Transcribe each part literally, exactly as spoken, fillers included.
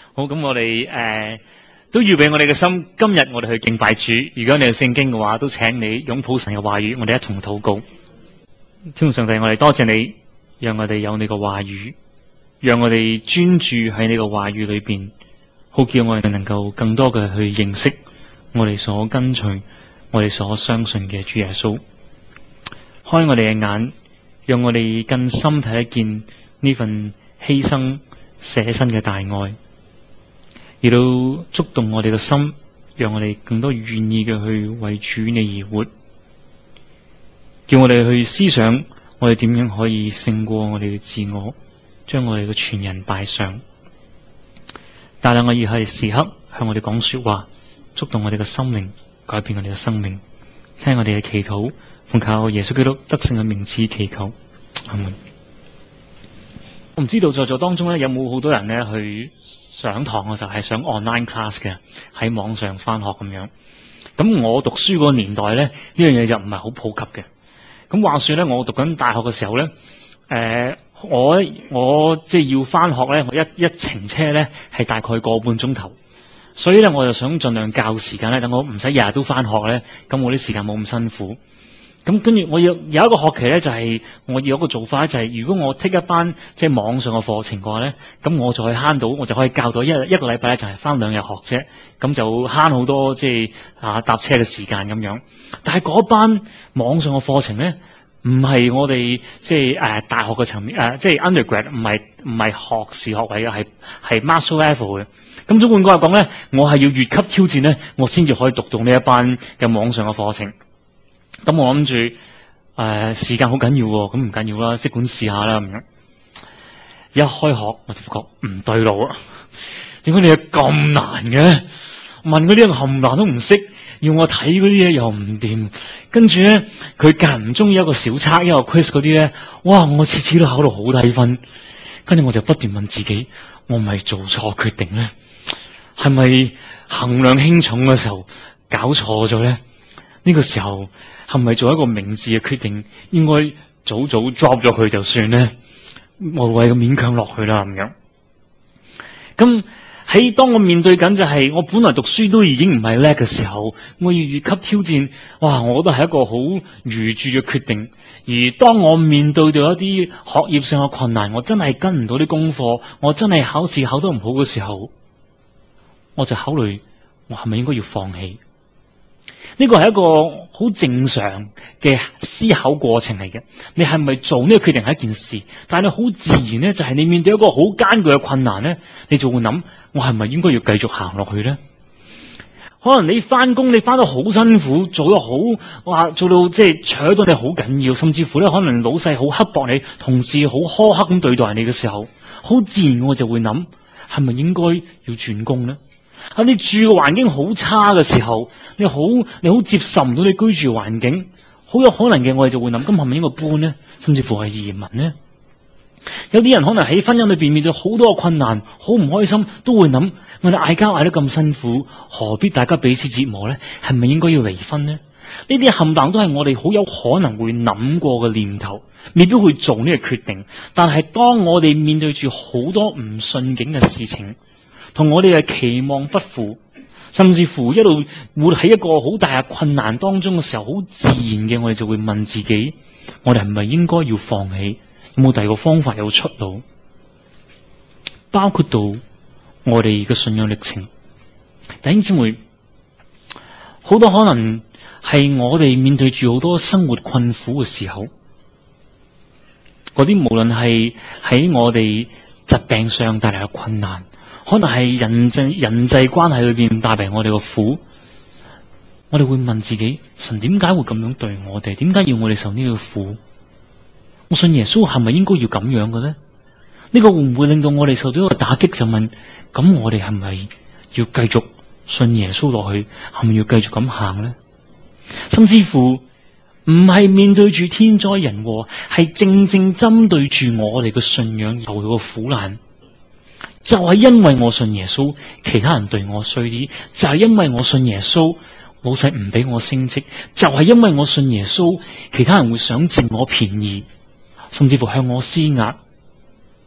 好，咁我哋誒、呃、都預備我哋嘅心，今日我哋去敬拜主。如果你有聖經嘅話，都請你擁抱神嘅話語，我哋一同禱告。天父上帝，我哋多謝你，讓我哋有你嘅話語，讓我哋專注喺你嘅話語裏邊，好叫我哋能夠更多嘅去認識我哋所跟隨、我哋所相信嘅主耶穌。開我哋嘅眼，讓我哋更深睇得見呢份犧牲捨身嘅大愛，亦都觸動我哋嘅心，讓我哋更多願意嘅去為主你而活，叫我哋去思想我哋點樣可以勝過我哋嘅自我，將我哋嘅全人擺上。但係我要係時刻向我哋講說話，觸動我哋嘅心靈，改變我哋嘅生命。聽我哋嘅祈禱，奉靠耶穌基督得勝嘅名字祈求，阿門。我唔知道在座當中咧有冇好多人咧去上堂嘅時候係上 online class 嘅，喺網上翻學咁樣。咁我讀書嗰個年代咧，呢樣嘢就唔係好普及嘅。咁話說咧，我讀緊大學嘅時候咧，誒、呃，我我即係要翻學咧，我一一程車咧係大概個半鐘頭，所以咧我就想盡量較時間咧，等我唔使日日都翻學咧，咁我啲時間冇咁辛苦。咁跟住我要有一個學期咧，就係、是、我要有一個做法咧，就係、是、如果我 take 一班即係網上嘅課程嘅話咧，咁我就可以慳到，我就可以教到一一個禮拜咧就係翻兩日學啫，咁就慳好多即係啊搭車嘅時間咁樣。但係嗰班網上嘅課程咧，唔係我哋即係誒、呃、大學嘅層面誒，即係 undergrad 唔係唔係學士學位嘅，係係 master level 嘅。咁總換句話講咧，我係要越級挑戰咧，我先至可以讀到呢一班嘅網上嘅課程。咁我諗住誒時間好緊要喎，咁唔緊要啦，即管試下啦咁樣。一開學我就發覺唔對路啊！點解你嘢咁難嘅？問嗰啲人冚唪唥都唔識，要我睇嗰啲嘢又唔掂。跟住咧，佢間唔中意一個小測，一個 quiz 嗰啲咧，哇！我次次都考到好低分。跟住我就不斷問自己，我唔係做錯決定咧？係咪衡量輕重嘅時候搞錯咗咧？呢個時候係咪做一個明智嘅決定？應該早早 drop 咗佢就算咧，無謂咁勉強落去啦咁樣。咁喺當我面對緊就係、是、我本來讀書都已經唔係叻嘅時候，我要越級挑戰，哇！我覺得係一個好愚拙嘅決定。而當我面對到一啲學業上嘅困難，我真係跟唔到啲功課，我真係考試考得唔好嘅時候，我就考慮我係咪應該要放棄？呢個係一個好正常嘅思考過程嚟嘅。你係咪做呢個決定係一件事，但係你好自然咧，就係你面對一個好艱巨嘅困難咧，你就會諗，我係咪應該要繼續行落去咧？可能你翻工，你翻得好辛苦，做得好，哇，做到即係扯到你好緊要，甚至乎咧，可能老細好刻薄你，同事好苛刻咁對待你嘅時候，好自然我就會諗，係咪應該要轉工咧？喺你住嘅環境好差嘅時候，你好你好接受唔到你居住環境，好有可能嘅，我哋就會諗，咁係咪應該搬呢？甚至乎係移民呢？有啲人可能喺婚姻裏邊面對好多嘅困難，好唔開心，都會諗，我哋嗌交嗌得咁辛苦，何必大家彼此折磨呢？係咪應該要離婚呢？呢啲冚唪唥都係我哋好有可能會諗過嘅念頭，未必會做呢個決定。但係當我哋面對住好多唔順境嘅事情，同我哋嘅期望不符，甚至乎一路活喺一個好大嘅困難當中嘅時候，好自然嘅我哋就會問自己，我哋係咪應該要放棄？有冇第二個方法有出路？包括到我哋嘅信仰歷程，弟兄姊妹，好多可能係我哋面對住好多生活困苦嘅時候，嗰啲無論係喺我哋疾病上帶嚟嘅困難，可能係人際人際關係裏邊帶嚟我哋嘅苦，我哋會問自己，神點解會咁樣對我哋？點解要我哋受呢個苦？我信耶穌係咪應該要咁樣嘅咧？呢個會唔會令到我哋受到一個打擊？就問，咁我哋係咪要繼續信耶穌落去？係咪要繼續咁行咧？甚至乎唔係面對住天災人禍，係正正針對住我哋嘅信仰而受到嘅苦難。就係因為我信耶穌，其他人對我衰啲；就係因為我信耶穌，老細唔俾我升職；就係因為我信耶穌，其他人會想佔我便宜，甚至乎向我施壓。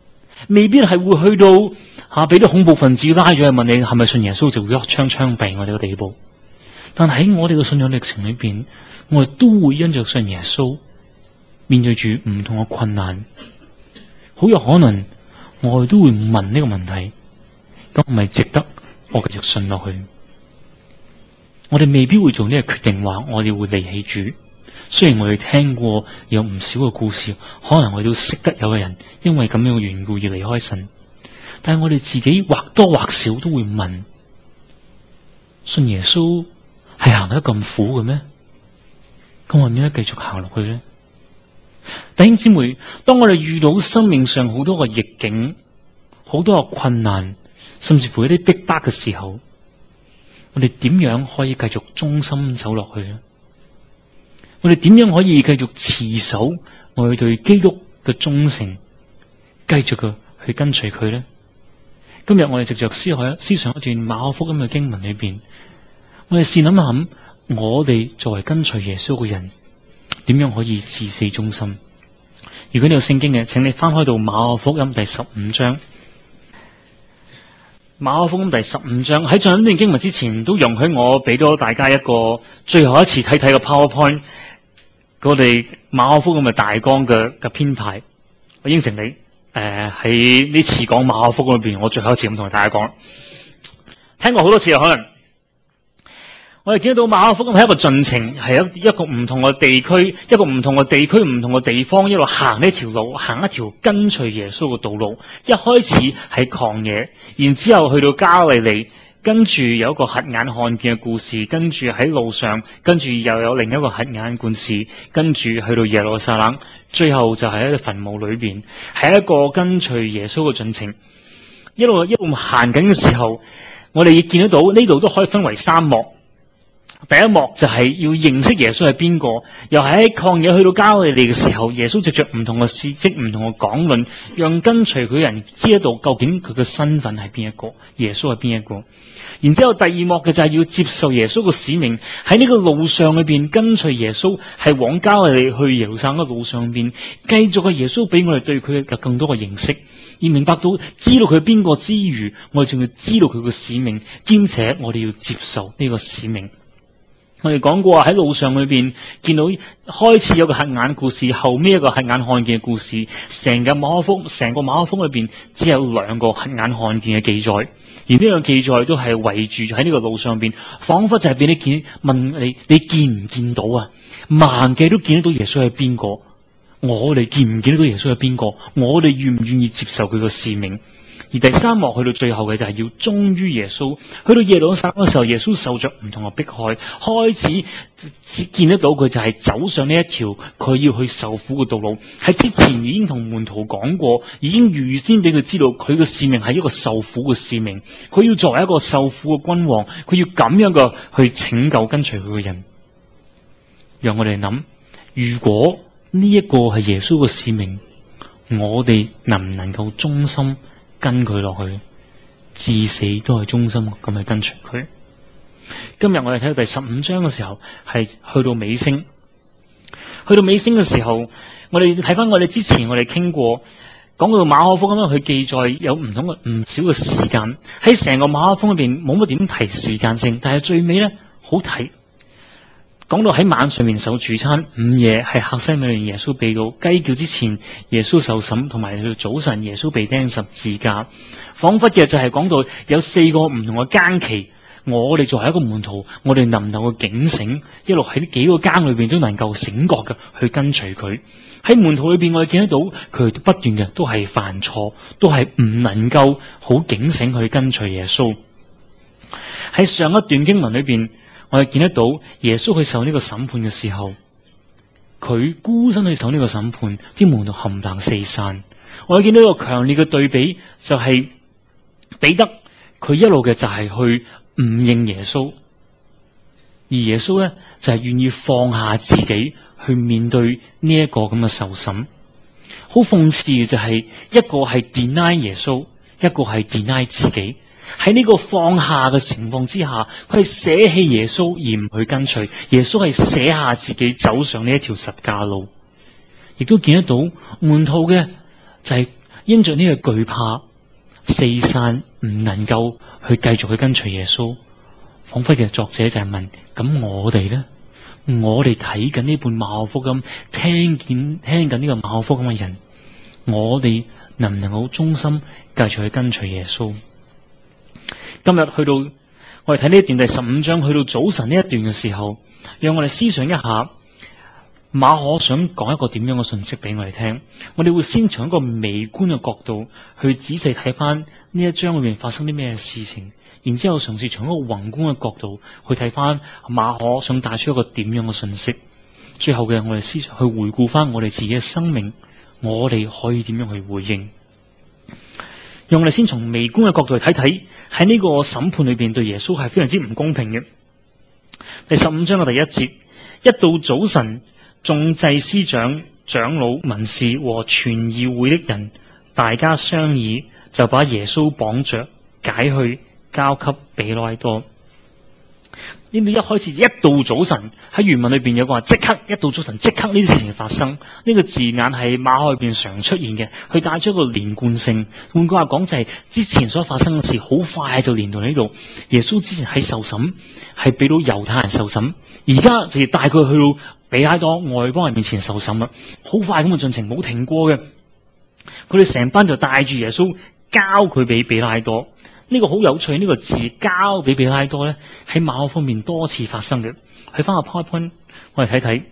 未必係會去到吓俾啲恐怖分子拉咗去問你係咪信耶穌就會一槍槍斃我哋個地步。但喺我哋嘅信仰歷程裏邊，我哋都會因着信耶穌，面對住唔同嘅困難，好有可能我哋都會問呢個問題：咁係咪值得我繼續信落去？我哋未必會做呢個決定，話我哋會離棄主。雖然我哋聽過有唔少嘅故事，可能我哋都識得有個人因為咁樣嘅緣故而離開神，但係我哋自己或多或少都會問：信耶穌係行得咁苦嘅咩？咁我點解繼續行落去呢？弟兄姊妹，當我哋遇到生命上好多嘅逆境、好多嘅困難，甚至乎一啲逼迫嘅時候，我哋點樣可以繼續忠心走落去呢？我哋點樣可以繼續持守我哋對基督嘅忠誠，繼續嘅去跟隨佢呢？今日我哋藉着思考思想一段馬可福音嘅經文裏邊，我哋試諗諗，我哋作為跟隨耶穌嘅人，點樣可以至死忠心？如果你有聖經嘅，請你翻開到馬可福音第十五章。馬可福音第十五章，喺進入呢段經文之前，都容許我俾咗大家一個最後一次睇睇個 PowerPoint，我哋馬可福音嘅大綱嘅嘅編排。我應承你，誒喺呢次講馬可福音裏邊，我最後一次咁同大家講，聽過好多次啊，可能。我哋見到馬可福音係一個進程，係一一個唔同嘅地區，一個唔同嘅地區，唔同嘅地方，一路行呢條路，行一條跟隨耶穌嘅道路。一開始係曠野，然之後去到加利利，跟住有一個瞎眼看見嘅故事，跟住喺路上，跟住又有另一個瞎眼故事，跟住去到耶路撒冷，最後就係喺墳墓裏邊，係一個跟隨耶穌嘅進程。一路一路行緊嘅時候，我哋亦見得到呢度都可以分為三幕。第一幕就係要認識耶穌係邊個，又係喺曠野去到加利利嘅時候，耶穌藉着唔同嘅事蹟、唔同嘅講論，讓跟隨佢嘅人知得到究竟佢嘅身份係邊一個，耶穌係邊一個。然之後第二幕嘅就係要接受耶穌嘅使命，喺呢個路上裏邊跟隨耶穌，係往加利利去耶路撒冷嘅路上邊，繼續嘅耶穌俾我哋對佢嘅更多嘅認識，而明白到知道佢係邊個之餘，我哋仲要知道佢嘅使命，兼且我哋要接受呢個使命。我哋講過喺路上裏邊見到開始有個瞎眼故事，後尾一個瞎眼看見嘅故事。成個馬可福成個馬可福音裏邊只有兩個瞎眼看見嘅記載，而呢樣記載都係圍住喺呢個路上邊，仿佛就係俾你見問你你見唔見到啊？盲嘅都見得到耶穌係邊個，我哋見唔見得到耶穌係邊個？我哋願唔願意接受佢個使命？而第三幕去到最後嘅就係要忠於耶穌。去到耶路撒冷嘅時候，耶穌受着唔同嘅迫害，開始見得到佢就係走上呢一條佢要去受苦嘅道路。喺之前已經同門徒講過，已經預先俾佢知道佢嘅使命係一個受苦嘅使命。佢要作為一個受苦嘅君王，佢要咁樣嘅去拯救跟隨佢嘅人。讓我哋諗，如果呢一個係耶穌嘅使命，我哋能唔能夠忠心跟佢落去，至死都係忠心咁去跟隨佢。今日我哋睇到第十五章嘅時候，係去到尾聲。去到尾聲嘅時候，我哋睇翻我哋之前我哋傾過，講到馬可福音，佢記載有唔同嘅唔少嘅時間，喺成個馬可福音裏邊冇乜點提時間性，但係最尾咧好提。講到喺晚上面守主餐，午夜係客西馬尼耶穌被擄，雞叫之前耶穌受審，同埋去到早晨耶穌被釘十字架。仿佛嘅就係講到有四個唔同嘅更期，我哋作為一個門徒，我哋能唔能夠警醒，一路喺呢幾個更裏邊都能夠醒覺嘅去跟隨佢。喺門徒裏邊，我哋見得到佢不斷嘅都係犯錯，都係唔能夠好警醒去跟隨耶穌。喺上一段經文裏邊，我哋見得到耶穌去受呢個審判嘅時候，佢孤身去受呢個審判，啲門徒冚唪唥四散。我哋見到一個強烈嘅對比，就係彼得佢一路嘅就係去唔認耶穌，而耶穌咧就係願意放下自己去面對呢一個咁嘅受審。好諷刺嘅就係一個係 deny 耶穌，一個係 deny 自己。喺呢個放下嘅情況之下，佢係捨棄耶穌而唔去跟隨耶穌，係捨下自己走上呢一條十架路。亦都見得到門徒嘅就係因着呢個懼怕，四散唔能夠去繼續去跟隨耶穌。仿佛嘅作者就係問：咁我哋呢？我哋睇緊呢本馬可福音，聽見聽緊呢個馬可福音嘅人，我哋能唔能夠忠心繼續去跟隨耶穌？今日去到我哋睇呢一段第十五章，去到早晨呢一段嘅時候，讓我哋思想一下馬可想講一個點樣嘅信息俾我哋聽。我哋會先從一個微觀嘅角度去仔細睇翻呢一章裏面發生啲咩事情，然之後嘗試從一個宏觀嘅角度去睇翻馬可想帶出一個點樣嘅信息。最後嘅我哋思想去回顧翻我哋自己嘅生命，我哋可以點樣去回應？讓我哋先從微觀嘅角度去睇睇，喺呢個審判裏邊對耶穌係非常之唔公平嘅。第十五章嘅第一節，一到早晨，眾祭司長、長老、文士和全議會的人，大家商議，就把耶穌綁着，解去，交給比拉多。呢度一開始一到早晨，喺原文裏邊有個話即刻，一到早晨即刻呢啲事情發生。呢、這個字眼係馬可裏邊常出現嘅，佢帶出一個連貫性。換句話講就係、是、之前所發生嘅事好快就連到呢度。耶穌之前喺受審，係俾到猶太人受審，而家就帶佢去到比拉多外邦人面前受審啦。好快咁嘅進程，冇停過嘅。佢哋成班就帶住耶穌交佢俾比拉多。呢個好有趣，呢、這個字交俾比拉多咧，喺馬可方面多次發生嘅。去翻個 PowerPoint，我哋睇睇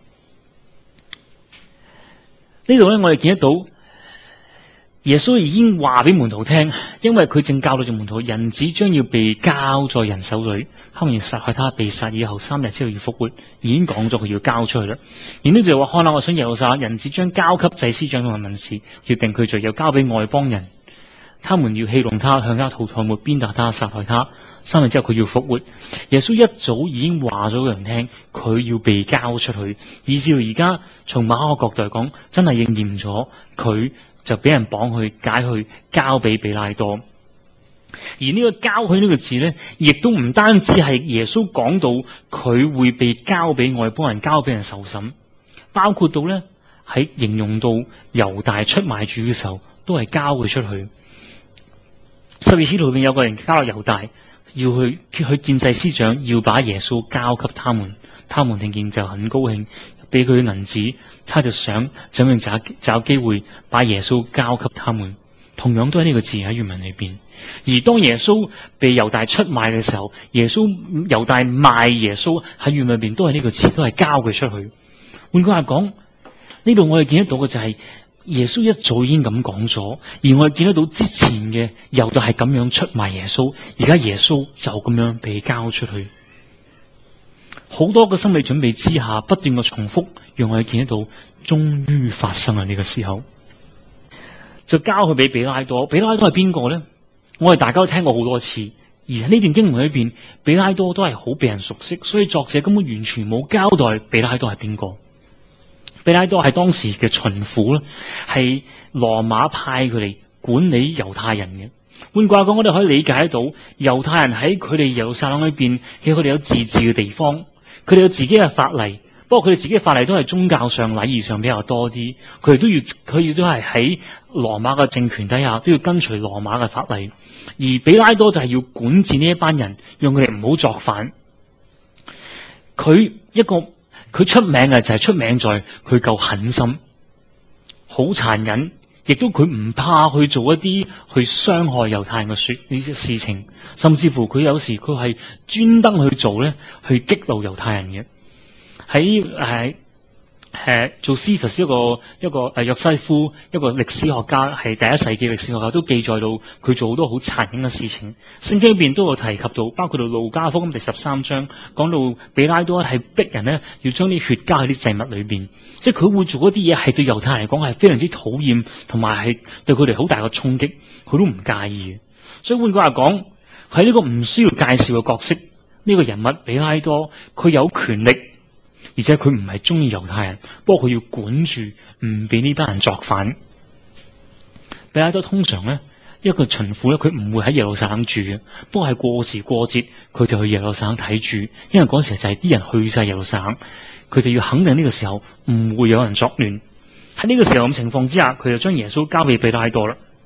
呢度咧，我哋見得到耶穌已經話俾門徒聽，因為佢正教導住門徒，人子將要被交在人手裏，他們要殺害他，被殺以後三日之後要復活，已經講咗佢要交出去啦。然之後就話：看下我想耶路撒冷，人子將交給祭司長同埋文士，要定佢罪，又交俾外邦人。他們要戲弄他，向他吐唾沫，鞭打他，殺害他。三日之後佢要復活。耶穌一早已經話咗俾人聽，佢要被交出去。以至到而家從馬可角度嚟講，真係應驗咗，佢就俾人綁去、解去，交俾比拉多。而呢個交去呢個字呢，亦都唔單止係耶穌講到佢會被交俾外邦人、交俾人受審，包括到呢喺形容到猶大出賣主嘅時候，都係交佢出去。十二使徒裏面有個人交落猶大，要去去見祭司長，要把耶穌交給他們。他們聽見就很高興，俾佢銀子，他就想怎樣找找機會把耶穌交給他們。同樣都係呢個字喺原文裏邊。而當耶穌被猶大出賣嘅時候，耶穌猶大賣耶穌喺原文裏邊都係呢個字，都係交佢出去。換句話講，呢度我哋見得到嘅就係、是。耶穌一早已經咁講咗，而我哋見得到之前嘅猶大係咁樣出賣耶穌，而家耶穌就咁樣被交出去。好多個心理準備之下，不斷嘅重複，讓我哋見得到，終於發生啦！呢個時候就交佢俾比拉多。比拉多係邊個呢？我哋大家都聽過好多次，而喺呢段經文裏邊，比拉多都係好被人熟悉，所以作者根本完全冇交代比拉多係邊個。比拉多係當時嘅巡撫啦，係羅馬派佢哋管理猶太人嘅。換句話講，我哋可以理解到，猶太人喺佢哋耶路撒冷裏邊，其實佢哋有自治嘅地方，佢哋有自己嘅法例。不過佢哋自己嘅法例都係宗教上、禮儀上比較多啲。佢哋都要，佢亦都係喺羅馬嘅政權底下，都要跟隨羅馬嘅法例。而比拉多就係要管治呢一班人，讓佢哋唔好作反。佢一個。佢出名嘅就係出名在佢夠狠心，好殘忍，亦都佢唔怕去做一啲去傷害猶太人嘅說呢啲事情，甚至乎佢有時佢係專登去做咧，去激怒猶太人嘅。喺誒誒做司徒一個一個誒約西夫一個歷史學家，係第一世紀歷史學家，都記載到佢做好多好殘忍嘅事情。聖經裏邊都有提及到，包括到路加福音第十三章講到比拉多係逼人咧要將啲血加喺啲祭物裏邊，即係佢會做一啲嘢係對猶太人嚟講係非常之討厭，同埋係對佢哋好大嘅衝擊，佢都唔介意嘅。所以換句話講，喺呢個唔需要介紹嘅角色，呢、這個人物比拉多佢有權力。而且佢唔係中意猶太人，不過佢要管住，唔俾呢班人作反。比拉多通常咧，一個巡撫咧，佢唔會喺耶路撒冷住嘅，不過係過時過節，佢就去耶路撒冷睇住，因為嗰時就係啲人去晒耶路撒冷，佢就要肯定呢個時候唔會有人作亂。喺呢個時候咁情況之下，佢就將耶穌交俾比拉多啦。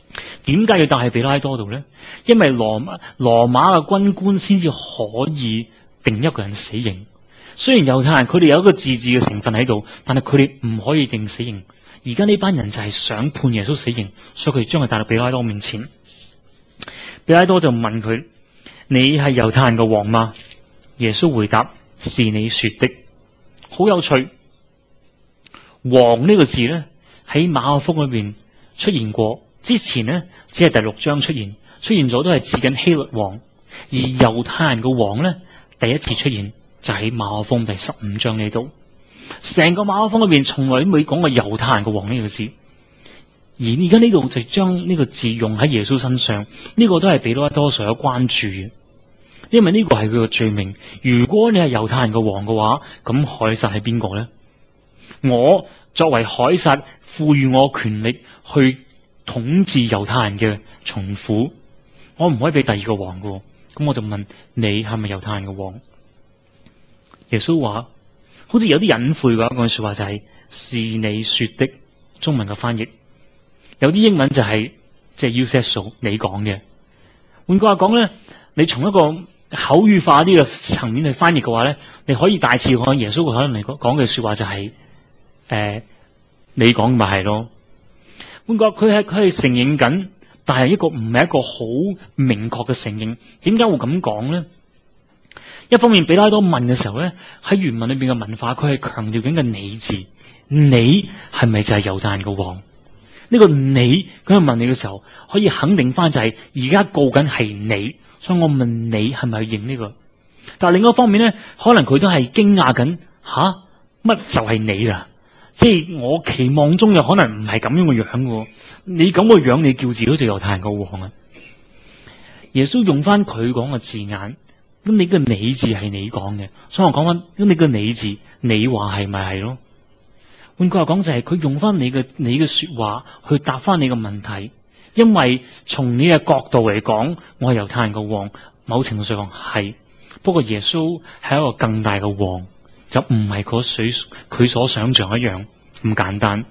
點解要帶去彼拉多度咧？因為羅馬羅馬嘅軍官先至可以定一個人死刑。雖然猶太人佢哋有一個自治嘅成分喺度，但係佢哋唔可以定死刑。而家呢班人就係想判耶穌死刑，所以佢將佢帶到彼拉多面前。彼拉多就問佢：你係猶太人嘅王嗎？耶穌回答：是你說的。好有趣，王呢個字咧喺馬可福音裏邊出現過，之前呢，只係第六章出現，出現咗都係指緊希律王。而猶太人嘅王咧第一次出現就喺馬可福音第十五章呢度。成個馬可福音裏邊從來都未講過猶太人嘅王呢個字，而而家呢度就將呢個字用喺耶穌身上，呢個都係彼拉多所有關注嘅，因為呢個係佢嘅罪名。如果你係猶太人嘅王嘅話，咁凱撒係邊個呢？我作為凱撒賦予我權力去統治猶太人嘅巡撫，我唔可以俾第二個王嘅。咁我就問你係咪猶太人嘅王？耶穌話好似有啲隱晦嘅一句說話，就係、是、是你說的。中文嘅翻譯有啲英文就係即係 you said so， 你講嘅。換句話講咧，你從一個口語化啲嘅層面去翻譯嘅話咧，你可以大致講耶穌可能嚟講嘅說話就係、是、誒、呃、你講咪係咯。換句話，佢係佢係承認緊，但係一個唔係一個好明確嘅承認。點解會咁講咧？一方面，彼拉多問嘅時候咧，喺原文裏邊嘅文化，佢係強調緊嘅你字，你係咪就係猶太人嘅王？呢、這個你咁樣問你嘅時候，可以肯定翻就係而家告緊係你，所以我問你係咪去認呢、這個？但係另一方面咧，可能佢都係驚訝緊，吓乜就係你啦？即係我期望中有可能唔係咁樣嘅樣嘅，你咁嘅樣，你叫自己做猶太人嘅王啊？耶穌用翻佢講嘅字眼。咁你個你字係你講嘅，所以我講翻，咁你個你字，你話係咪係咯？換句話講就係佢用翻你嘅你嘅說話去答翻你嘅問題，因為從你嘅角度嚟講，我係猶太人嘅王，某程度上係，不過耶穌係一個更大嘅王，就唔係嗰水佢所想象一樣咁簡單。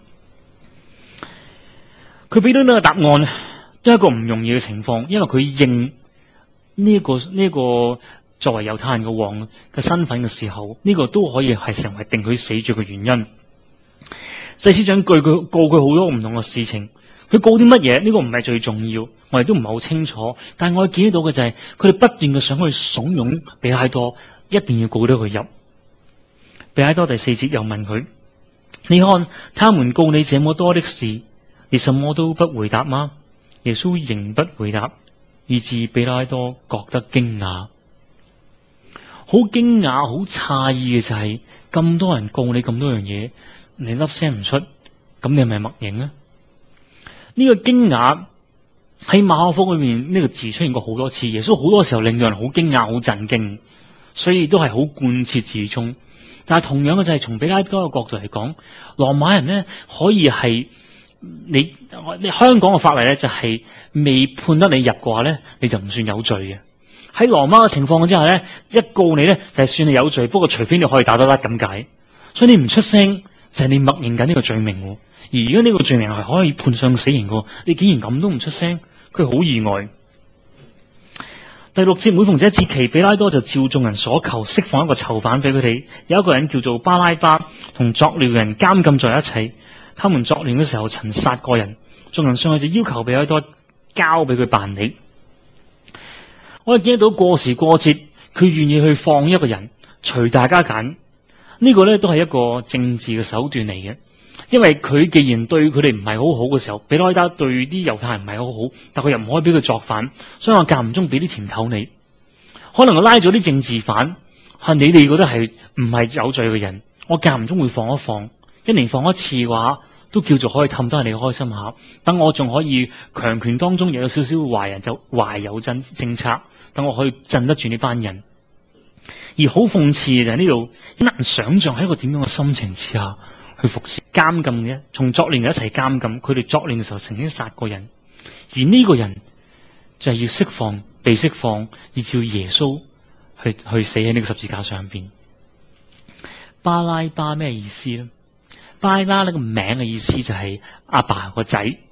佢俾到呢個答案，都係一個唔容易嘅情況，因為佢認呢一個呢一個作為猶太人嘅王嘅身份嘅時候，呢、這個都可以係成為定佢死罪嘅原因。祭司長告佢告佢好多唔同嘅事情，佢告啲乜嘢？呢、這個唔係最重要，我哋都唔係好清楚。但係我哋見到嘅就係佢哋不斷嘅想去慫恿彼拉多，一定要告到佢入。彼拉多第四節又問佢：你看他們告你這麼多的事，你什麼都不回答嗎？耶穌仍不回答，以致彼拉多覺得驚訝。好驚訝、好詫異嘅就係、是、咁多人告你咁多樣嘢，你粒聲唔出，咁你係咪默認呢？呢、這個驚訝喺馬可福音裏面呢個字出現過好多次，耶穌好多時候令到人好驚訝、好震驚，所以都係好貫徹始終。但係同樣嘅就係從彼拉多嘅角度嚟講，羅馬人咧可以係你你香港嘅法例咧就係、是、未判得你入嘅話咧，你就唔算有罪嘅。喺羅馬嘅情況之下咧，一告你咧就係、是、算你有罪，不過除非你可以打得甩咁解。所以你唔出聲就係、是、你默認緊呢個罪名。而而家呢個罪名係可以判上死刑嘅，你竟然咁都唔出聲，佢好意外。第六節，每逢這節期，彼拉多就照眾人所求，釋放一個囚犯俾佢哋。有一個人叫做巴拉巴，同作亂嘅人監禁在一齊。他們作亂嘅時候曾殺過人，眾人上去就要求彼拉多交俾佢辦理。我哋見得到過時過節，佢願意去放一個人，隨大家揀。呢個咧都係一個政治嘅手段嚟嘅，因為佢既然對佢哋唔係好好嘅時候，彼拉多對啲猶太人唔係好好，但佢又唔可以俾佢作反，所以我間唔中俾啲甜頭你。可能我拉咗啲政治犯，係你哋覺得係唔係有罪嘅人，我間唔中會放一放，一年放一次嘅話，都叫做可以氹得你開心下。等我仲可以強權當中又有少少壞人就壞有真政策。等我可以鎮得住呢班人，而好諷刺嘅就係呢度，好難想象喺一個點樣嘅心情之下去服侍監禁嘅，從作亂嘅一齊監禁，佢哋作亂嘅時候曾經殺過人，而呢個人就係要釋放，被釋放，以照耶穌去去死喺呢個十字架上邊。巴拉巴咩意思咧？巴拉呢個名嘅意思就係阿爸個仔，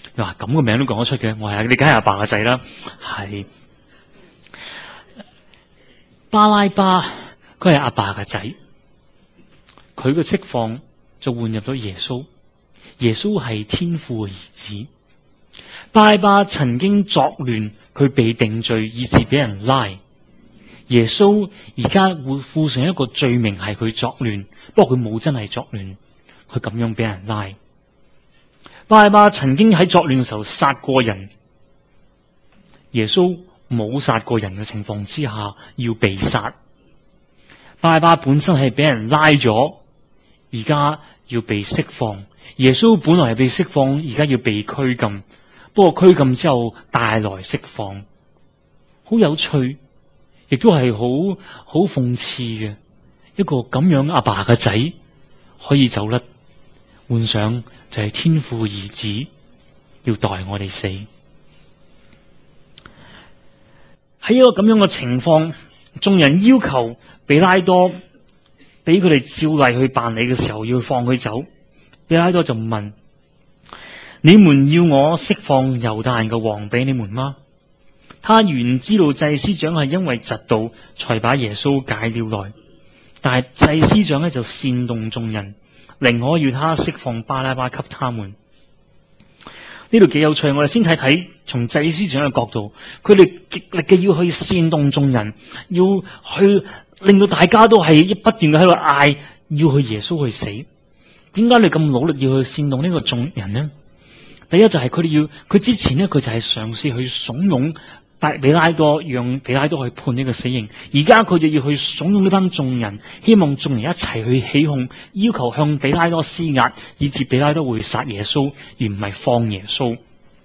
你話咁個名都講得出嘅，我係你梗係阿爸嘅仔啦。係巴拉巴，佢係阿爸嘅仔，佢嘅釋放就換入咗耶穌。耶穌係天父嘅兒子。巴拉巴曾經作亂，佢被定罪，以致俾人拉。耶穌而家會附上一個罪名，係佢作亂，不過佢冇真係作亂，佢咁樣俾人拉。巴拉巴曾經喺作亂嘅時候殺過人，耶穌冇殺過人嘅情況之下要被殺。巴拉巴本身係俾人拉咗，而家要被釋放。耶穌本來係被釋放，而家要被拘禁，不過拘禁之後帶來釋放，好有趣，亦都係好好諷刺嘅。一個咁樣阿爸嘅仔可以走甩，換上就係天父兒子要代我哋死。喺一個咁樣嘅情況，眾人要求比拉多俾佢哋照例去辦理嘅時候，要放佢走。比拉多就問：你們要我釋放猶太人嘅王俾你們嗎？他原知道祭司長係因為嫉妒才把耶穌解了來，但係祭司長咧就煽動眾人，寧可要他釋放巴拉巴給他們。呢度幾有趣，我哋先睇睇從祭司長嘅角度，佢哋極力嘅要去煽動眾人，要去令到大家都係不斷嘅喺度嗌，要去耶穌去死。點解你咁努力要去煽動呢個眾人呢？第一就係佢哋要，佢之前呢，佢就係嘗試去慫恿比拉多，讓比拉多去判呢個死刑。而家佢就要去慫恿呢班眾人，希望眾人一齊去起哄，要求向比拉多施壓，以致比拉多會殺耶穌，而唔係放耶穌。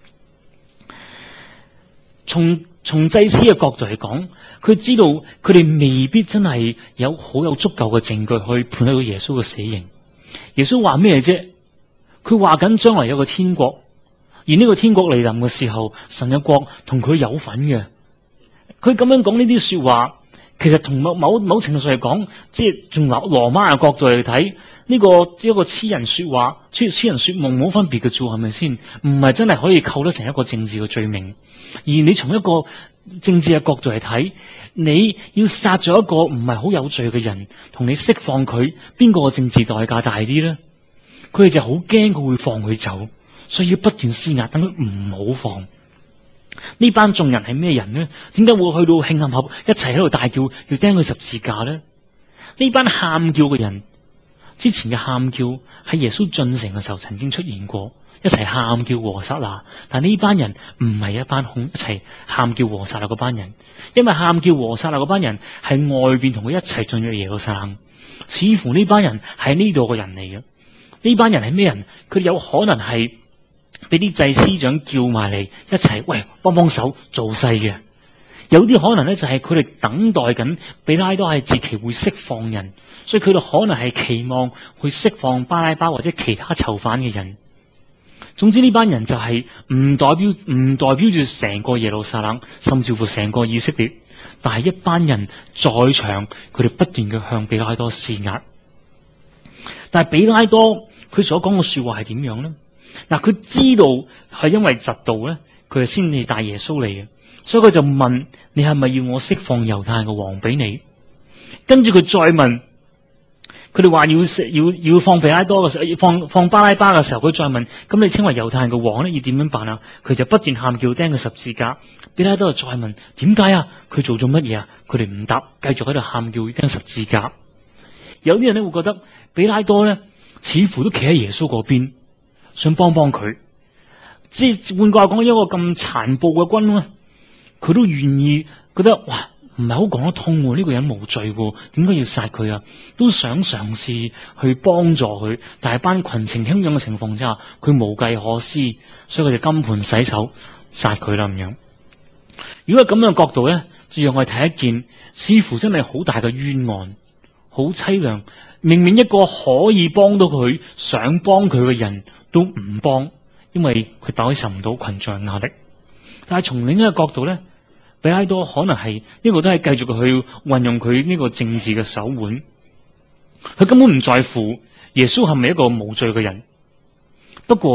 從從祭司嘅角度嚟講，佢知道佢哋未必真係有好有足夠嘅證據去判得到耶穌嘅死刑。耶穌話咩啫？佢話緊將來有個天國，而呢個天國嚟臨嘅時候，神嘅國同佢有份嘅。佢咁樣講呢啲說話，其實同某某某程度上嚟講，即係從羅羅馬嘅角度嚟睇，呢個一個痴人說話、痴痴人說夢冇分別嘅做，係咪先？唔係真係可以扣得成一個政治嘅罪名。而你從一個政治嘅角度嚟睇，你要殺咗一個唔係好有罪嘅人，同你釋放佢，邊個嘅政治代價大啲咧？佢哋就好驚佢會放佢走，所以要不斷施壓，等佢唔好放。呢班眾人係咩人呢？點解會去到慶合合一齊喺度大叫要釘佢十字架呢？呢班喊叫嘅人，之前嘅喊叫喺耶穌進城嘅時候曾經出現過，一齊喊叫和撒那。但呢班人唔係一班一齊喊叫和撒那嗰班人，因為喊叫和撒那嗰班人係外邊同佢一齊進入耶路撒冷，似乎呢班人係呢度嘅人嚟嘅。呢班人係咩人？佢哋有可能係俾啲祭司長叫埋嚟一齊，喂，幫幫手做勢嘅。有啲可能咧就係佢哋等待緊比拉多係節期會釋放人，所以佢哋可能係期望去釋放巴拉巴或者其他囚犯嘅人。總之呢班人就係唔代表唔代表住成個耶路撒冷，甚至乎成個以色列，但係一班人在場，佢哋不斷嘅向比拉多施壓。但係比拉多佢所講嘅說話係點樣咧？嗱，佢知道係因為嫉妒咧，佢係先至帶耶穌嚟嘅，所以佢就問：你係咪要我釋放猶太人嘅王俾你？跟住佢再問，佢哋話要要要放比拉多嘅時候，要放放巴拉巴嘅時候，佢再問：咁你稱為猶太人嘅王咧，要點樣辦啊？佢就不斷喊叫釘佢十字架。比拉多就再問：點解啊？佢做咗乜嘢啊？佢哋唔答，繼續喺度喊叫釘十字架。有啲人咧會覺得比拉多咧，似乎都企喺耶穌嗰邊，想幫幫佢。即係換句話講，一個咁殘暴嘅君咧，佢都願意覺得哇，唔係好講得通喎，呢個人無罪喎，點解要殺佢啊？都想嘗試去幫助佢，但係班群情洶湧嘅情況之下，佢無計可施，所以佢哋金盆洗手殺佢啦咁樣。如果係咁樣嘅角度咧，就讓我哋睇一件似乎真係好大嘅冤案。好淒涼，明明一個可以幫到佢、想幫佢嘅人都唔幫，因為佢抵受唔到群眾嘅壓力。但係從另一個角度咧，比拉多可能係呢、這個都係繼續去運用佢呢個政治嘅手腕，佢根本唔在乎耶穌係咪一個無罪嘅人。不過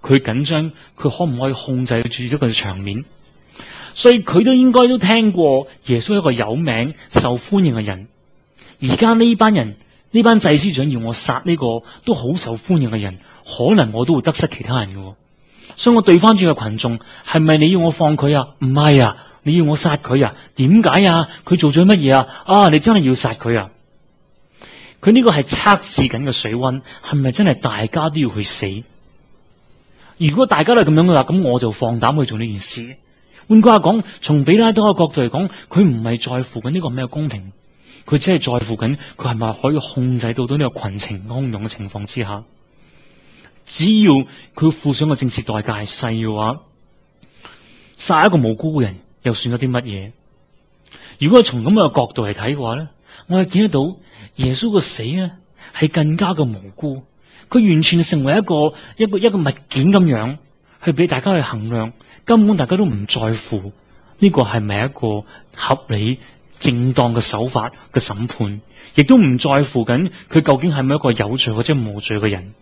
佢緊張，佢可唔可以控制住呢個場面？所以佢都應該都聽過耶穌係一個有名、受歡迎嘅人。而家呢班人，呢班祭司長要我殺呢個都好受歡迎嘅人，可能我都會得失其他人嘅。所以我對翻轉個群眾，係咪你要我放佢啊？唔係啊，你要我殺佢啊？點解啊？佢做咗乜嘢啊？啊，你真係要殺佢啊？佢呢個係測試緊嘅水溫，係咪真係大家都要去死？如果大家都係咁樣嘅話，咁我就放膽去做呢件事。換句話講，從彼拉多嘅角度嚟講，佢唔係在乎緊呢個咩公平，佢只係在乎緊佢係咪可以控制到到呢個群情洶湧嘅情況之下。只要佢付上嘅政治代價係細嘅話，殺一個無辜嘅人又算咗啲乜嘢？如果從咁嘅角度嚟睇嘅話咧，我係見得到耶穌嘅死咧係更加嘅無辜，佢完全成為一個一個一個物件咁樣去俾大家去衡量，根本大家都唔在乎呢個係咪一個合理正當嘅手法嘅審判，亦都唔在乎緊佢究竟係咪一個有罪或者無罪嘅人。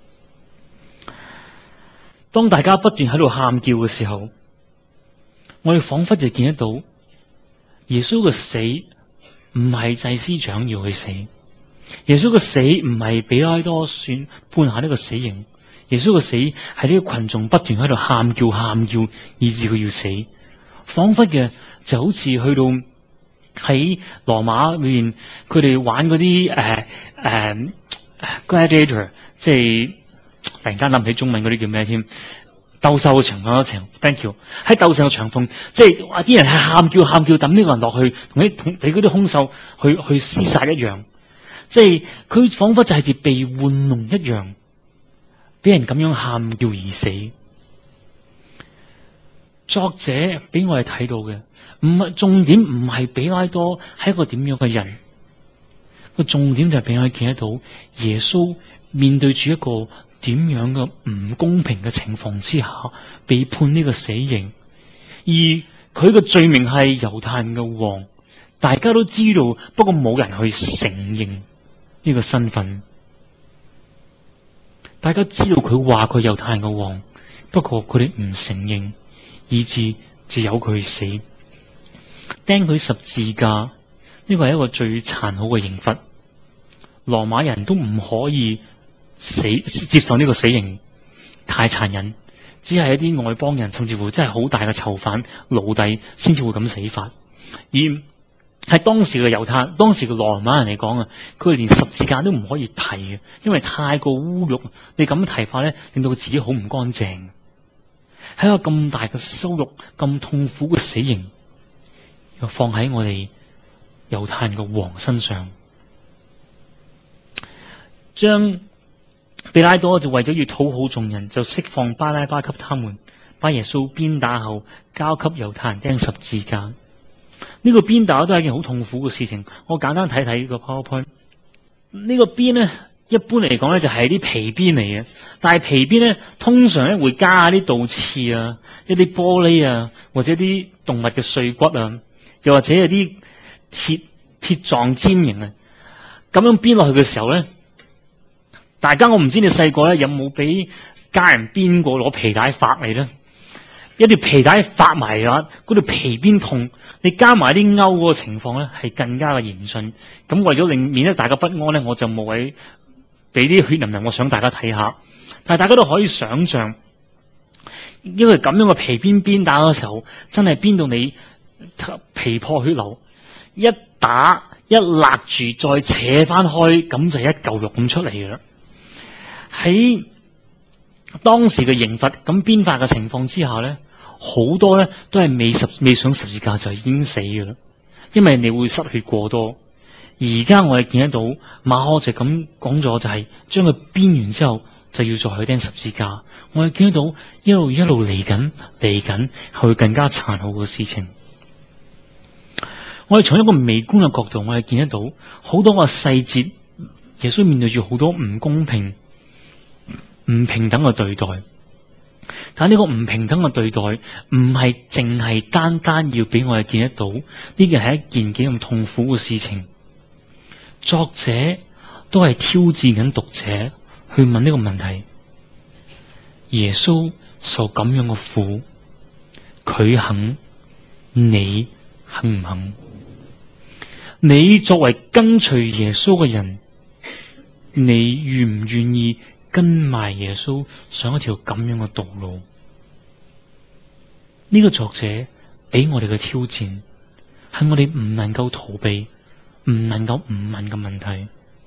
當大家不斷喺度喊叫嘅時候，我哋仿佛就見得到耶穌嘅死唔係祭司長要去死，耶穌嘅死唔係彼拉多算判下呢個死刑，耶穌嘅死係呢個群眾不斷喺度喊叫喊叫，以致佢要死。仿佛嘅就好似去到喺羅馬裏面，佢哋玩嗰啲誒誒 gladiator， 即係。突然間諗起中文嗰啲叫咩添？鬥獸嘅場嗰場 ，thank you。喺鬥獸嘅場況，即係話啲人係喊叫喊叫，抌呢個人落去，同啲同俾嗰啲兇手去去廝殺一樣。即係佢仿佛就係似被玩弄一樣，俾人咁樣喊叫而死。作者俾我哋睇到嘅，唔係重點，唔係彼拉多係一個點樣嘅人，個重點就係俾我哋見得到耶穌面對住一個點樣嘅唔公平嘅情況之下，被判呢個死刑，而佢嘅罪名係猶太人嘅王，大家都知道，不過冇人去承認呢個身份。大家知道佢話佢猶太人嘅王，不過佢哋唔承認，以致就由佢死，釘佢十字架。呢個係一個最殘酷嘅刑罰，羅馬人都唔可以死接受呢個死刑，太殘忍，只係一啲外邦人，甚至乎真係好大嘅囚犯奴隸先至會咁死法。而喺當時嘅猶太，當時嘅羅馬人嚟講啊，佢哋連十字架都唔可以提嘅，因為太過污辱。你咁樣提法咧，令到佢自己好唔乾淨。喺一個咁大嘅羞辱、咁痛苦嘅死刑，又放喺我哋猶太人嘅王身上，將彼拉多就為咗要討好眾人，就釋放巴拉巴給他們，把耶穌鞭打後交給猶太人釘十字架。呢個鞭打都係一件好痛苦嘅事情。我簡單睇睇個 PowerPoint。呢個鞭咧，一般嚟講咧就係啲皮鞭嚟嘅，但係皮鞭咧通常咧會加啲倒刺啊、一啲玻璃啊，或者啲動物嘅碎骨啊，又或者有啲鐵鐵狀尖形啊，咁樣鞭落去嘅時候咧。大家我唔知你細個咧有冇俾家人鞭過攞皮帶發嚟咧？一條皮帶發埋啦，嗰條皮鞭痛，你加埋啲勾嗰個情況咧係更加嘅嚴峻。咁為咗令免得大家不安咧，我就冇位俾啲血淋淋，我想大家睇下。但係大家都可以想象，因為咁樣嘅皮鞭鞭打嘅時候，真係鞭到你皮破血流，一打一勒住再扯翻開，咁就係一嚿肉咁出嚟嘅啦。喺當時嘅刑罰咁鞭法嘅情況之下咧，好多咧都係未十未上十字架就已經死嘅啦，因為你會失血過多。而家我哋見得到馬可就咁講咗，就係將佢鞭完之後就要再去釘十字架。我哋見得到一路一路嚟緊嚟緊係會更加殘酷嘅事情。我哋從一個微觀嘅角度，我哋見得到好多個細節，耶穌面對住好多唔公平、唔平等嘅對待。但係呢個唔平等嘅對待，唔係淨係單單要俾我哋見得到，呢個係一件幾咁痛苦嘅事情。作者都係挑戰緊讀者去問呢個問題： 耶穌受咁樣嘅苦，佢肯，你肯唔肯？你作為跟隨耶穌嘅人，你願唔願意跟埋耶穌上一條咁樣嘅道路？呢個作者俾我哋嘅挑戰，係我哋唔能夠逃避、唔能夠唔問嘅問題。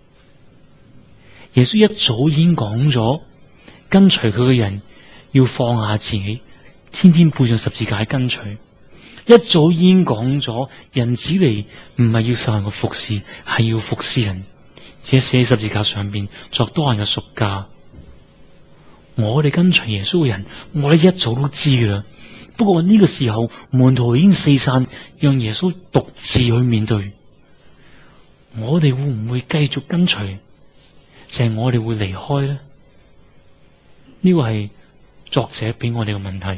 耶穌一早已經講咗，跟隨佢嘅人要放下自己，天天背上十字架跟隨。一早已經講咗，人子嚟唔係要受人嘅服侍，係要服侍人，且寫喺十字架上邊作多人嘅贖價。我哋跟隨耶穌嘅人，我哋一早都知噶啦。不過呢個時候，門徒已經四散，讓耶穌獨自去面對。我哋會唔會繼續跟隨？就係我哋會離開咧？呢個係作者俾我哋嘅問題。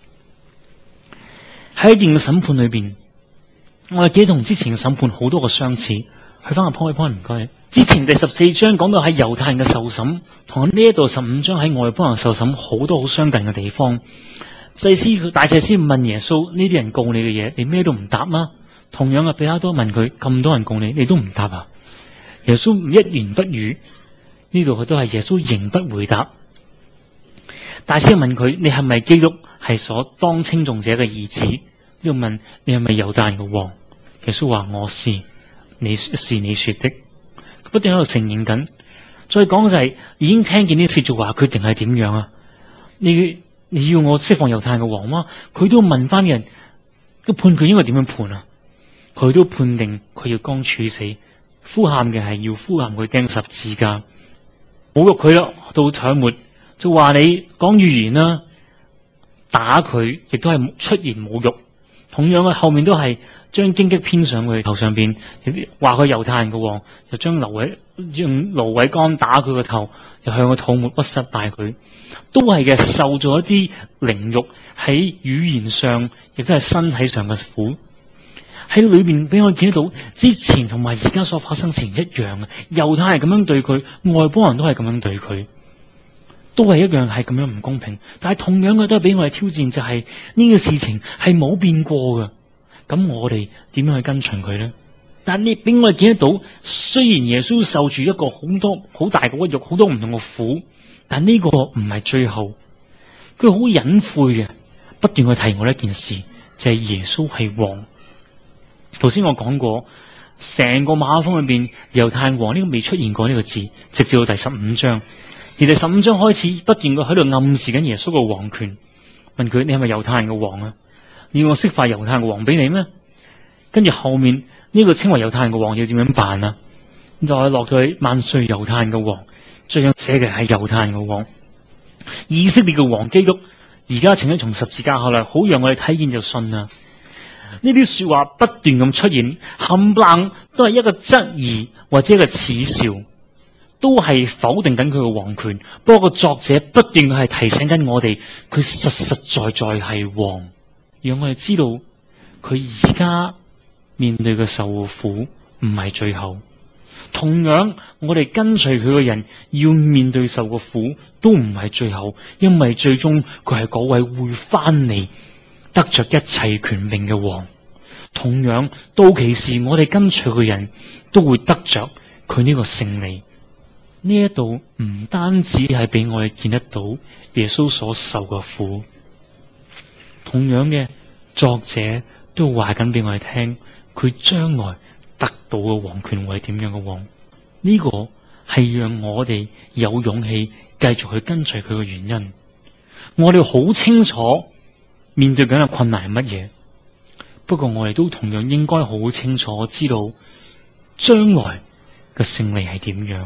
喺一件嘅審判裏邊，我哋記得同之前嘅審判好多個相似。去翻個 point point 唔該。之前第十四章講到喺猶太人嘅受審，同呢一度十五章喺外邦人受審好多好相近嘅地方。祭司大祭司問耶穌：呢啲人告你嘅嘢，你咩都唔答嗎？同樣嘅，比拉多問佢：咁多人告你，你都唔答啊？耶穌一言不語。呢度佢都係耶穌仍不回答。大祭司問佢：你係咪基督，係所當稱頌者嘅兒子？呢度問你係咪猶太人嘅王？耶穌話：我是，你是你說的。不斷喺度承認緊。再講嘅就係、是、已經聽見呢啲說話，決定係點樣啊？你你要我釋放猶太人嘅王嗎？佢都問翻人，個判佢應該點樣判啊？佢都判定佢要當處死，呼喊嘅係要呼喊佢釘十字架，侮辱佢啦，到唾沫就話你講預言啦，打佢亦都係出言侮辱。同樣嘅後面都係將荊棘編上佢頭上邊，話佢猶太人嘅王，又將蘆葦用蘆葦竿打佢個頭，又向佢吐沫屈膝拜佢，都係嘅受咗一啲凌辱，喺語言上亦都係身體上嘅苦。喺裏邊俾我見得到之前同埋而家所發生前一樣嘅，猶太人咁樣對佢，外邦人都係咁樣對佢，都係一樣係咁樣唔公平。但係同樣嘅都係俾我哋挑戰，就係、是、呢個事情係冇變過嘅。咁我哋點樣去跟隨佢咧？但係你俾我哋見得到，雖然耶穌受住一個好多好大嘅屈辱，好多唔同嘅苦，但呢個唔係最後，佢好隱晦嘅，不斷去提我呢一件事，就係、是、耶穌係王。頭先我講過，成個馬可福音裏邊猶太王呢個未出現過呢個字，直至到第十五章。而第十五章開始不斷嘅喺度暗示緊耶穌嘅王權，問佢：你係咪猶太人嘅王啊？要我釋發猶太人嘅王俾你咩？跟住後面呢、這個稱為猶太人嘅王要點樣辦啊？就係落咗去萬歲猶太人嘅王，最後寫嘅係猶太人嘅王，以色列嘅王基督。而家請咗從十字架下來，好讓我哋睇見就信啊！呢啲說話不斷咁出現，冚唪唥都係一個質疑或者一個恥笑，都係否定緊佢嘅王權。不過個作者不斷係提醒緊我哋，佢實實在在係王，讓我哋知道佢而家面對嘅受苦唔係最後。同樣，我哋跟隨佢嘅人要面對受嘅苦都唔係最後，因為最終佢係嗰位會翻嚟得着一切權柄嘅王。同樣，到其時我哋跟隨嘅人都會得着佢呢個勝利。呢一度唔單止係俾我哋見得到耶穌所受嘅苦，同樣嘅作者都話緊俾我哋聽，佢將來得到嘅王權會係點樣嘅王。呢個係讓我哋有勇氣繼續去跟隨佢嘅原因。我哋好清楚面對緊嘅困難係乜嘢，不過我哋都同樣應該好清楚知道將來嘅勝利係點樣。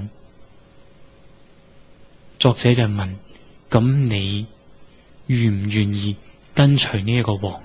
作者就問：咁你願唔願意跟隨呢一個王？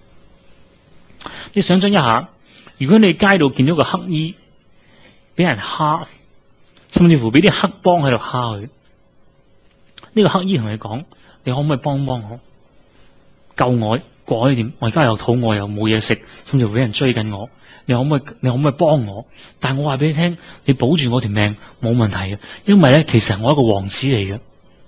你想象一下，如果你街度見到個乞衣俾人蝦，甚至乎俾啲黑幫喺度蝦佢，呢、這個乞衣同你講：你可唔可以幫幫我，救我？過一點，我而家又肚餓又冇嘢食，甚至乎俾人追緊我，你可唔可以？你可唔可以幫我？但係我話俾你聽，你保住我條命冇問題嘅，因為咧，其實我係一個王子嚟嘅。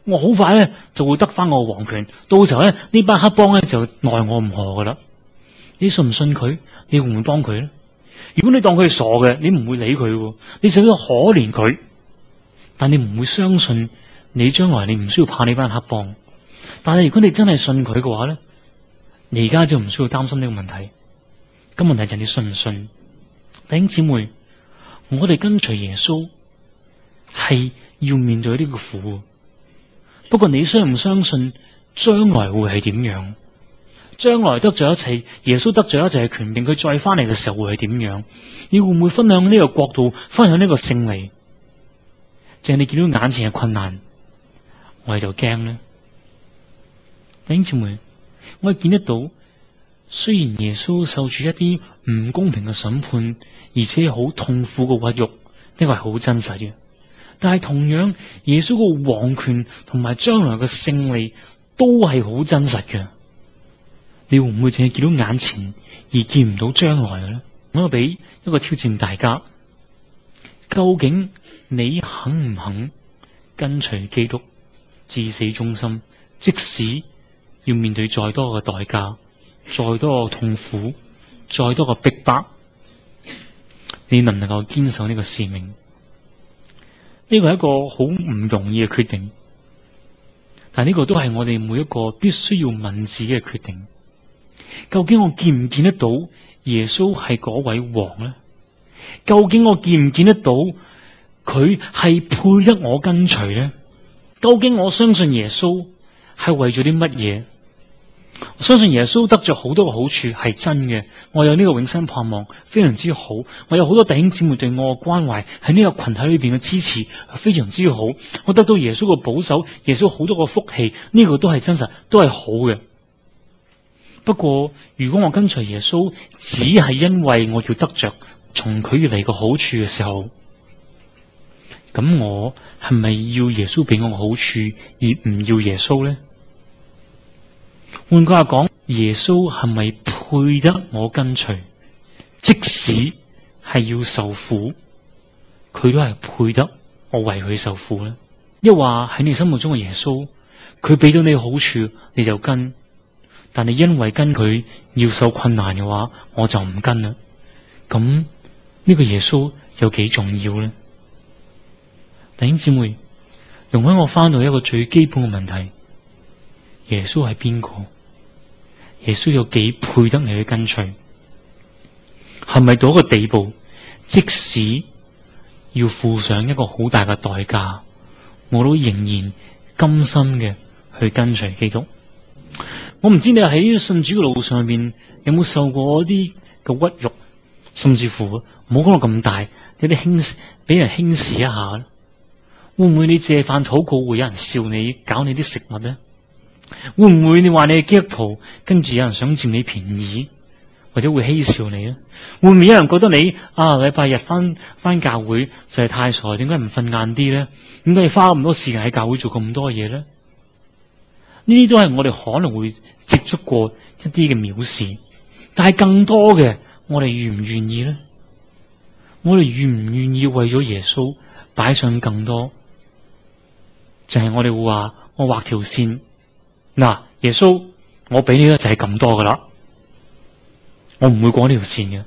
我好快咧就會得翻我皇權，到時候咧呢班黑幫咧就奈我唔何噶啦。你信唔信佢？你會唔會幫佢咧？如果你當佢係傻嘅，你唔會理佢，你只會可憐佢，但你唔會相信你將來你唔需要怕呢班黑幫。但係如果你真係信佢嘅話咧，你而家就唔需要擔心呢個問題。咁問題就係你信唔信？弟兄姊妹，我哋跟隨耶穌係要面對呢個苦，不過你相唔相信將來會係點樣？將來得咗一切，耶穌得咗一切嘅權柄，佢再翻嚟嘅時候會係點樣？你會唔會分享呢個國度，分享呢個勝利？淨係你見到眼前嘅困難，我哋就驚咧。弟兄姊妹，我哋見得到，雖然耶穌受住一啲唔公平嘅審判，而且好痛苦嘅屈辱，呢個係好真實嘅。但係同樣，耶穌個王權同埋將來嘅勝利都係好真實嘅。你會唔會淨係見到眼前而見唔到將來嘅咧？我俾一個挑戰大家，究竟你肯唔肯跟隨基督至死忠心？即使要面對再多嘅代價，再多嘅痛苦，再多嘅逼迫，你能唔能夠堅守呢個使命？呢個係一個好唔容易嘅決定，但呢個都係我哋每一個必須要問自己嘅決定。究竟我見唔見得到耶穌係嗰位王呢？究竟我見唔見得到佢係配得我跟隨呢？究竟我相信耶穌係為咗啲乜嘢？我相信耶穌得咗好多嘅好處係真嘅，我有呢個永生盼望非常之好，我有好多弟兄姊妹對我嘅關懷，喺呢個群體裏邊嘅支持非常之好，我得到耶穌嘅保守，耶穌好多個福氣，呢個都係真實，都係好嘅。不過如果我跟隨耶穌只係因為我要得着從佢而嚟嘅好處嘅時候，咁我係咪要耶穌俾我嘅好處而唔要耶穌呢？換句話講，耶穌係咪配得我跟隨？即使係要受苦，佢都係配得我為佢受苦呢？一話喺你心目中嘅耶穌，佢俾到你好處你就跟，但係因為跟佢要受困難嘅話，我就唔跟啦。咁呢個耶穌有幾重要呢？弟兄姊妹，容許我翻到一個最基本嘅問題：耶穌係邊個？耶穌有幾配得你去跟隨？係咪到一個地步，即使要付上一個好大嘅代價，我都仍然甘心嘅去跟隨基督？我唔知你喺信主嘅路上面有冇受過一啲嘅屈辱，甚至乎唔好講到咁大，有啲輕俾人輕視一下，會唔會你借飯禱告會有人笑你，搞你啲食物呢？會唔會你話你係基督徒，跟住有人想佔你便宜，或者會嬉笑你咧？會唔會有人覺得你啊禮拜日翻翻教會就係太傻，點解唔瞓晏啲咧？點解要花咁多時間喺教會做咁多嘢咧？呢啲都係我哋可能會接觸過一啲嘅藐視，但係更多嘅，我哋願唔願意咧？我哋願唔願意為咗耶穌擺上更多？就係、是、我哋會話我畫條線。嗱，耶穌，我俾你咧就係咁多噶啦，我唔會過呢條線嘅。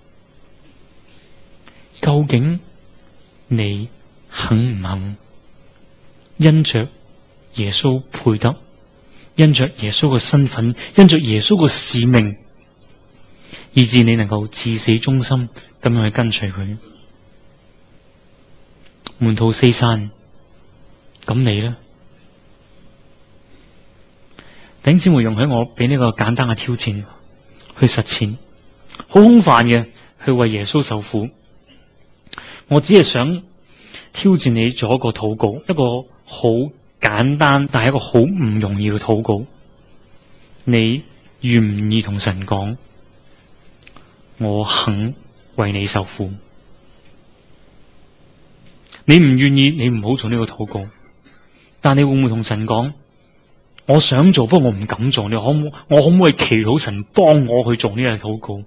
究竟你肯唔肯因着耶穌配得，因着耶穌嘅身份，因着耶穌嘅使命，以致你能夠至死忠心咁樣去跟隨佢？門徒四散，咁你咧？弟兄姊妹，容許我俾呢個簡單嘅挑戰去實踐，好空泛嘅去為耶穌受苦。我只係想挑戰你做一個禱告，一個好簡單但係一個好唔容易嘅禱告。你願唔願意同神講，我肯為你受苦？你唔願意，你唔好做呢個禱告。但你會唔會同神講，我想做，不過我唔敢做，你可唔可我可唔可以祈禱神幫我去做呢個禱告？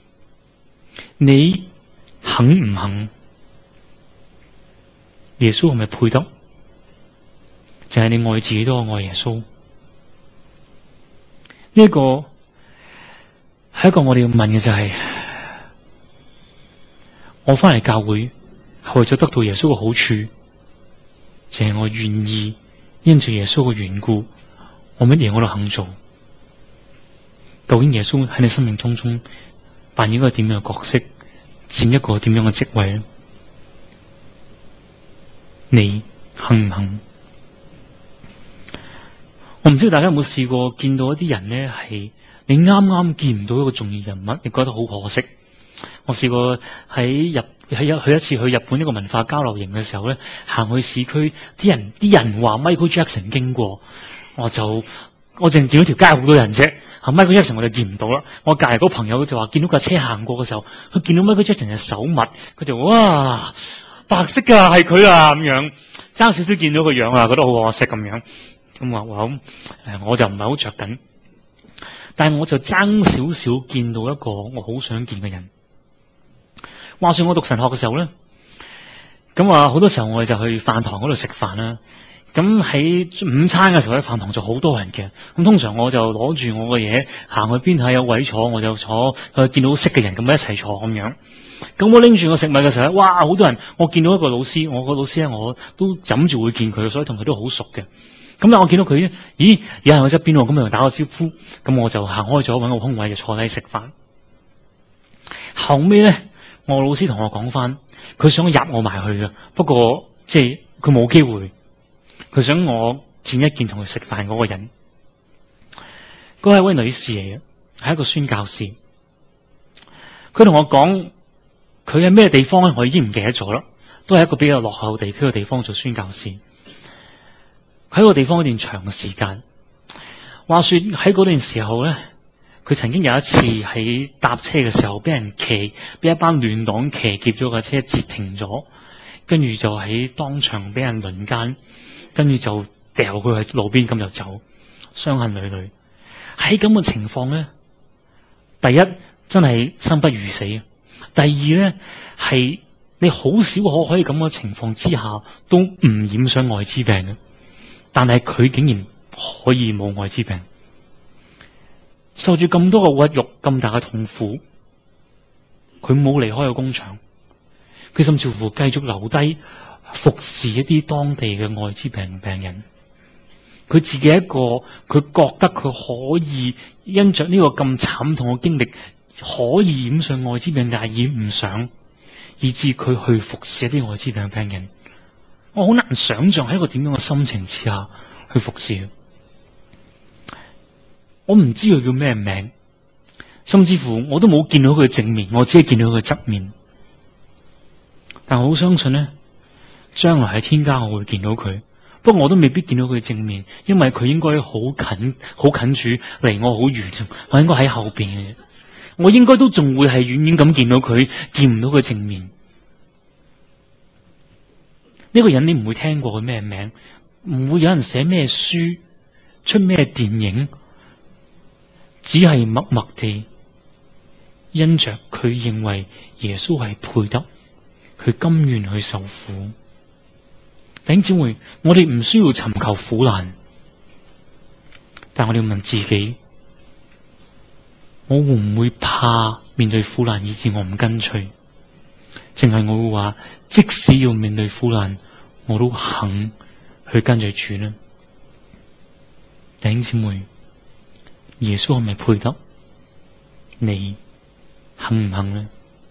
你肯唔肯？耶穌係咪配得？ 就係你愛自己多過愛耶穌。呢一個係一個我哋要問嘅，就係我翻嚟教會係為咗得到耶穌嘅好處，就係我願意因住耶穌嘅緣故，我乜嘢我都肯做。究竟耶穌喺你生命當中扮演一個點樣嘅角色，佔一個點樣嘅職位咧？你肯唔肯？我唔知道大家有冇試過見到一啲人咧，係你啱啱見唔到一個重要人物，你覺得好可惜。我試過喺日喺一去一次去日本一個文化交流營嘅時候咧，行去市區，啲人啲人話 Michael Jackson 經過，我就我淨見到條街好多人啫，啊 Michael Jackson 我就見唔到啦。我隔籬嗰個朋友就話見到架車行過嘅時候，佢見到 Michael Jackson 嘅手襪，佢就哇白色噶係佢啊，咁樣爭少少見到個樣啊，覺得好可惜咁樣。咁話話咁誒，我就唔係好着緊，但係我就爭少少見到一個我好想見嘅人。話說我讀神學嘅時候咧，咁啊好多時候我哋就去飯堂嗰度食飯啦。咁喺午餐嘅時候喺飯堂就好多人嘅。咁通常我就攞住我嘅嘢行去邊睇有位坐，我就坐去見到識嘅人咁一齊坐咁樣。咁我拎住個食物嘅時候咧，哇好多人！我見到一個老師，我個老師咧我都枕住會見佢，所以同佢都好熟嘅。咁但我見到佢，咦有人喺側邊喎，咁就打個招呼，咁我就行開咗，搵個空位就坐低食飯。後尾咧，我老師同我講翻，佢想入我埋去嘅，不過即係佢冇機會，佢想我見一見同佢食飯嗰個人。嗰係一位女士嚟嘅，係一個宣教士。佢同我講，佢喺咩地方咧，我已經唔記得咗啦，都係一個比較落後地區嘅地方做宣教士。喺個地方一段長嘅時間，話說喺嗰段時候咧，佢曾經有一次喺搭車嘅時候，俾人騎，俾一班亂黨騎劫咗架車，截停咗，跟住就喺當場俾人輪姦，跟住就掉佢喺路邊咁就走，傷痕累累。喺咁嘅情況咧，第一真係生不如死，第二咧係你好少可可以咁嘅情況之下都唔染上艾滋病嘅。但係佢竟然可以冇艾滋病，受住咁多嘅屈辱，咁大嘅痛苦，佢冇離開個工場，佢甚至乎繼續留低服侍一啲當地嘅艾滋病病人。佢自己一個，佢覺得佢可以因着呢個咁慘痛嘅經歷，可以染上艾滋病，但係染唔上，以致佢去服侍一啲艾滋病病人。我好難想象喺一個點樣嘅心情之下去服侍。我唔知佢叫咩名，甚至乎我都冇見到佢正面，我只係見到佢側面。但我好相信咧，將來喺天家我會見到佢，不過我都未必見到佢正面，因為佢應該好近，好近住離我好遠，我應該喺後邊嘅，我應該都仲會係遠遠咁見到佢，見唔到佢正面。呢個人你唔會聽過佢咩名，唔會有人寫咩書，出咩電影，只係默默地因着佢認為耶穌係配得，佢甘願去受苦。弟兄姊妹，我哋唔需要尋求苦難，但我哋要問自己，我會唔會怕面對苦難以致我唔跟隨？淨係我會話，即使要面對苦難，我都肯去跟隨主呢？弟兄姊妹，耶穌係咪配得？你肯唔肯呢？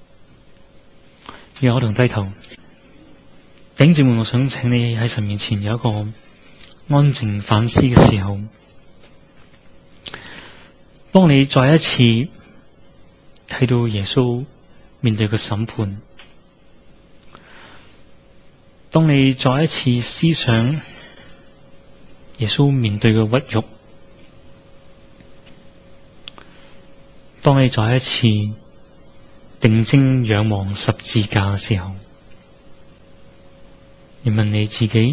讓我同低頭。弟兄姊妹，我想請你喺神面前有一個安靜反思嘅時候。當你再一次睇到耶穌面對嘅審判，當你再一次思想耶穌面對嘅屈辱，當你再一次定睛仰望十字架嘅時候，你問你自己，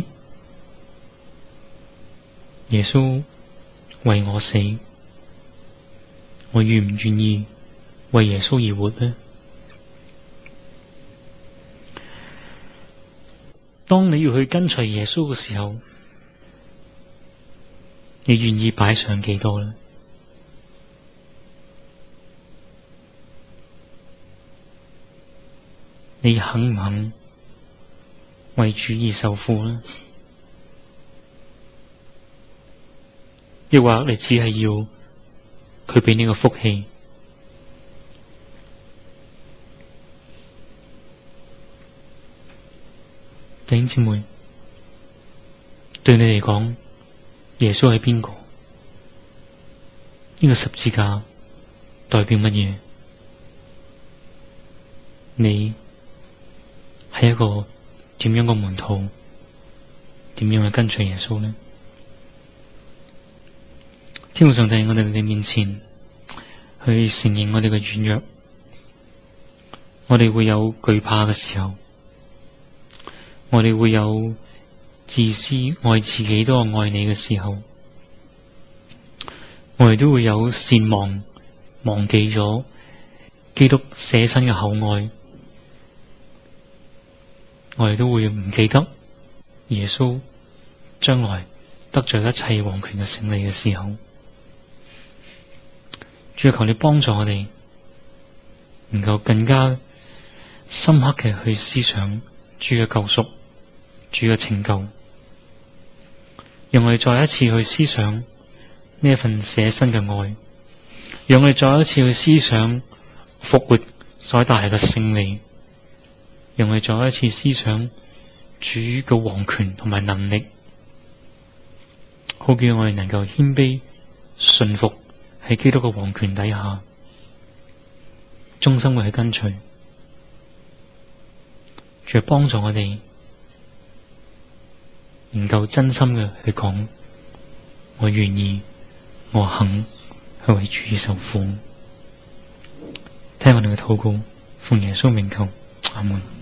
耶穌為我死，我願唔願意為耶穌而活呢？當你要去跟隨耶穌嘅時候， 你願意擺上幾多呢？你肯唔肯為主而受苦呢？抑或你只係要佢俾你個福氣？弟兄姊妹，對你嚟講，耶穌係邊個？呢個十字架代表乜嘢？你係一個點樣嘅門徒？點樣去跟隨耶穌呢？天父上帝，我哋喺你面前去承認我哋嘅軟弱，我哋會有懼怕嘅時候，我哋會有自私愛自己多過愛你嘅時候，我哋都會有善忘忘記咗基督捨身嘅厚愛，我哋都會唔記得耶穌將來得着一切王權嘅勝利嘅時候。主，求你幫助我哋，能夠更加深刻嘅去思想主嘅救贖、主嘅拯救，讓我哋再一次去思想呢一份捨身嘅愛，讓我哋再一次去思想復活所帶嚟嘅勝利，讓我哋再一次思想主嘅王權同埋能力，好叫我哋能夠謙卑順服喺基督嘅王權底下，終生會去跟隨。仲係幫助我哋能夠真心嘅去講，我願意，我肯去為主受苦。聽我哋嘅禱告，奉耶穌名求，阿門。